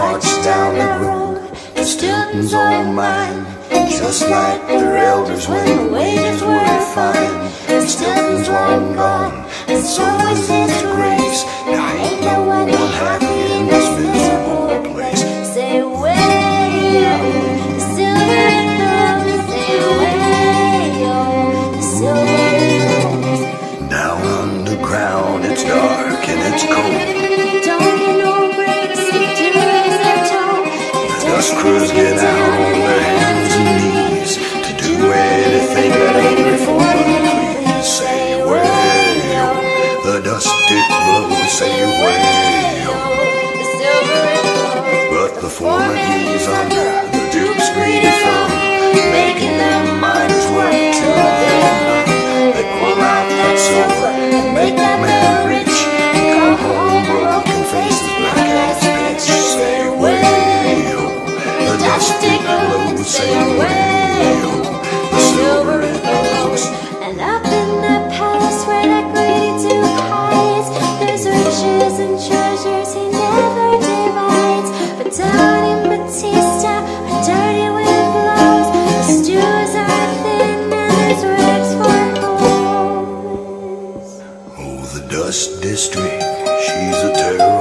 march down that road, and Stilton's all mine. Just like their elders when the wages were fine. And Stilton's long gone, and so is his grace. Now ain't no one happy in this miserable place. Say way-o, the silver and gold. Say way-o, the silver and gold. Down underground it's dark and it's cold. Don't get no breaks, to raise their toe. The dust crews get out on their hands and knees to do anything that angry foreman please. Say way-o, the dust it blows. Say way-o, The silver and gold. but the foreman he's under the Duke's greedy thumb, making them miners work till they're done. They pull out that silver and make that man rich, and come home broken faces, black as pitch. Say way-o, the dust it blows. Say way-o, the silver it blows. And up in that palace where that greedy Duke hides, there's riches and treasures he never divides. But down in Batista, a dirty wind blows. The stews are thin and there's ribs for boys. Oh, the dust district, she's a terror